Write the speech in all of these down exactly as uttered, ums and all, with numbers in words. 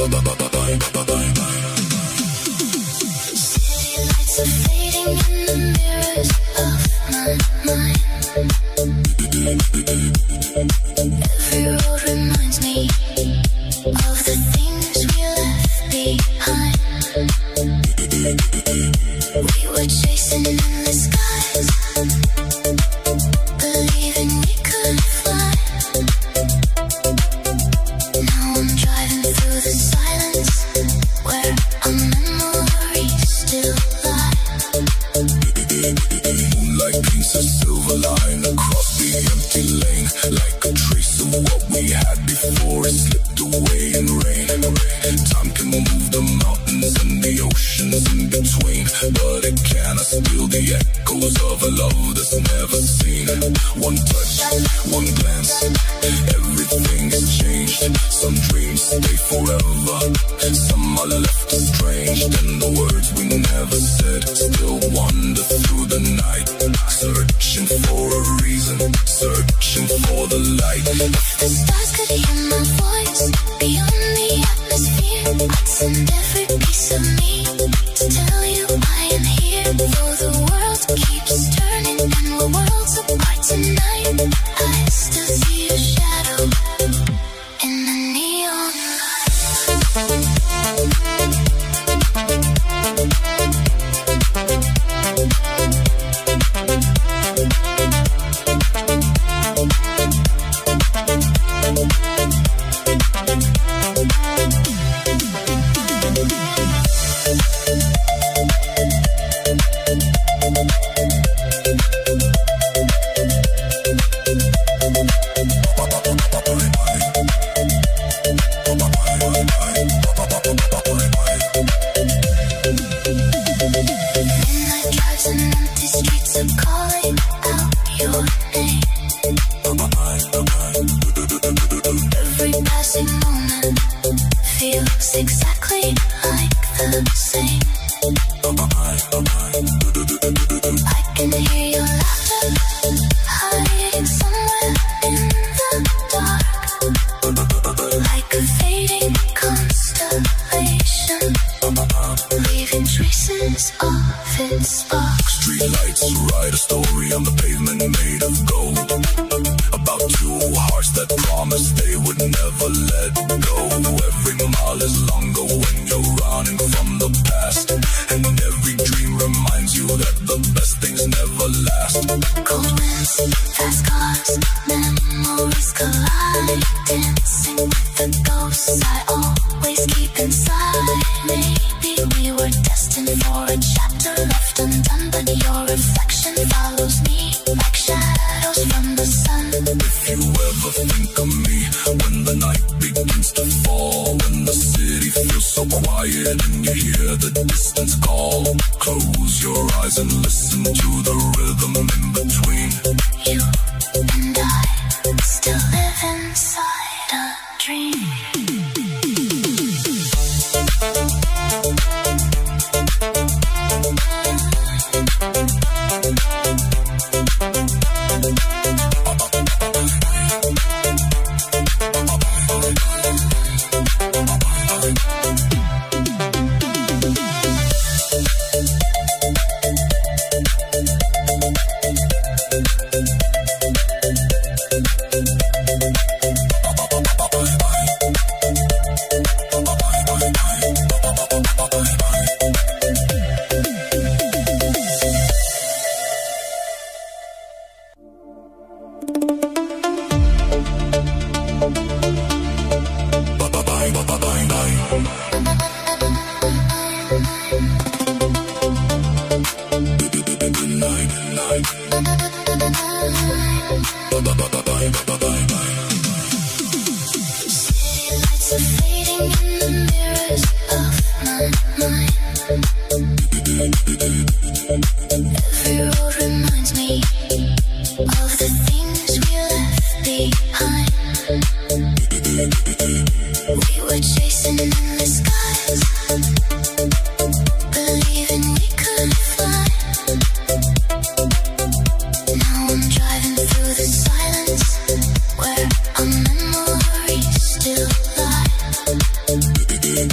Where our memories still lie.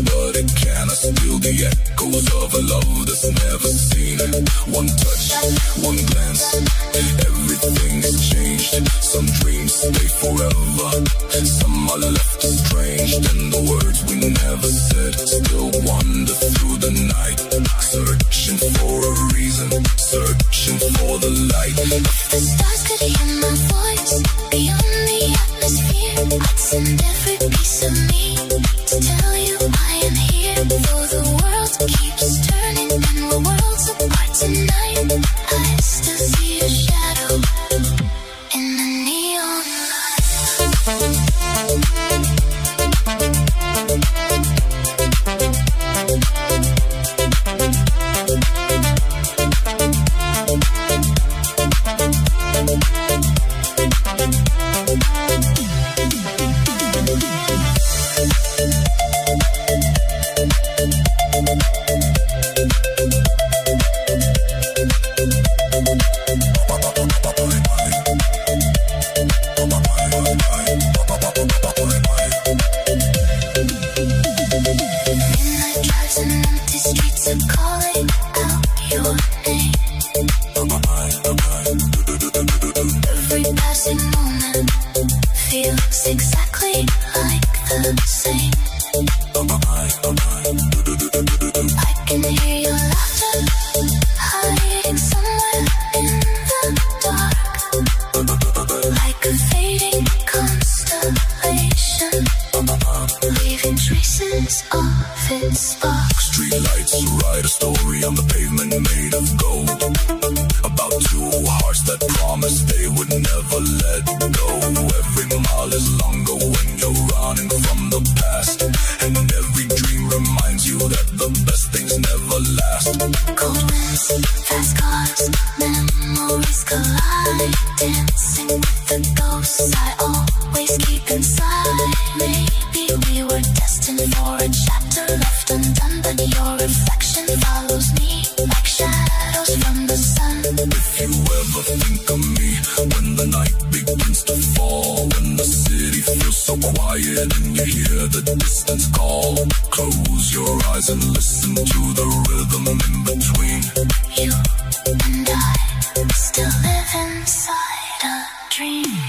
but it cannot steal the echoes of a love that's never seen. One touch, one glance, everything is changed. Some dreams stay forever, some are left estranged, and the words we never said still wander through the night, searching for a reason, searching for the light. If the stars could hear my voice beyond the atmosphere, I'd send every piece of me to tell you I am here. Though the world keeps turning and we're worlds apart tonight, I still see a shadow in the neon light. Close your eyes and listen to the rhythm in between. You and I still live inside a dream.